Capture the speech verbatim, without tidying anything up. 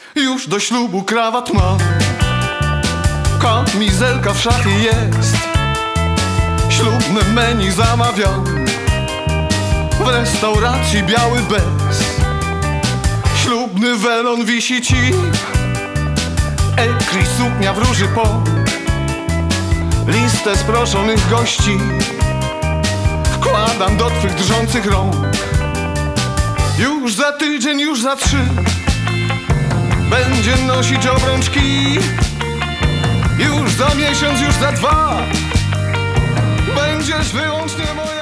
Już do ślubu krawat mam, kamizelka w szafie jest. Ślubne menu zamawiam w restauracji Biały Bez. Ślubny welon wisi ci, ekri suknia wróży po. Listę sproszonych gości wkładam do twych drżących rąk. Już za tydzień, już za trzy będzie nosić obrączki. Już za miesiąc, już za dwa będziesz wyłącznie moja.